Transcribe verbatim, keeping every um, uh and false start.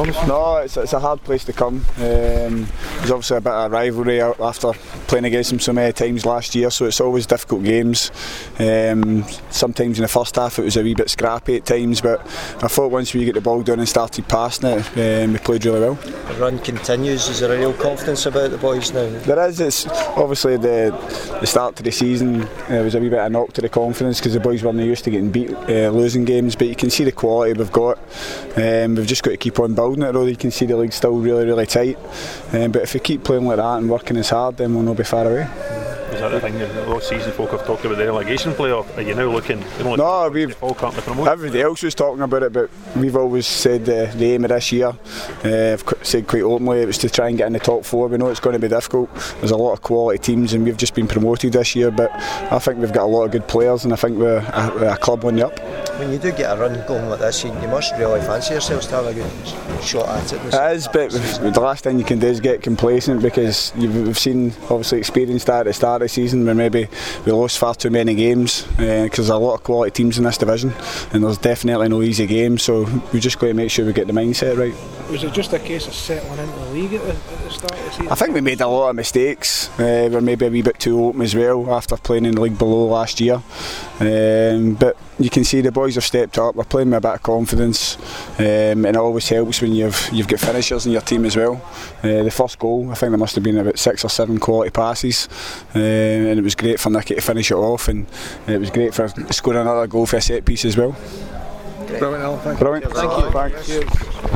comes from? No, it's, it's a hard place to come. Um, there's obviously a bit of rivalry after playing against them so many times last year, so it's always difficult games. Um, sometimes in the first half it was a wee bit scrappy at times, but I thought once we get the ball down and started passing it, um, we played really well. The run continues. Is there a real confidence about the boys now? There is. It's obviously the, the start to the season uh, was a wee bit of a knock to the confidence because the boys weren't used to getting beat, uh, losing games, but you can see the quality we've got. Um, we've just got to keep on building it, though. You can see the league's still really, really tight. Um, but if we keep playing like that and working as hard, then we'll not be far away. Is that the thing that last season folk have talked about the relegation playoff? Are you now looking? You know, no, we've. The everybody else was talking about it, but we've always said uh, the aim of this year. Uh, I've said quite openly it was to try and get in the top four. We know it's going to be difficult. There's a lot of quality teams, and we've just been promoted this year. But I think we've got a lot of good players, and I think we're a, we're a club on the up. When you do get a run going like this, you, you must really fancy yourselves to have a good shot at it. It is, but the last thing you can do is get complacent because you've, we've seen, obviously experienced that at the start of the season where maybe we lost far too many games because uh, there's a lot of quality teams in this division and there's definitely no easy games, so we've just got to make sure we get the mindset right. Was it just a case of settling into the league at the, at the start of the season? I think we made a lot of mistakes. Uh, we're maybe a wee bit too open as well after playing in the league below last year. Um, but you can see the boys have stepped up. We're playing with a bit of confidence, um, and it always helps when you've you've got finishers in your team as well. Uh, the first goal, I think there must have been about six or seven quality passes, uh, and it was great for Nicky to finish it off, and it was great for scoring another goal for a set piece as well. Brilliant, Alan. Thank Brilliant. you. Thank you. Thanks.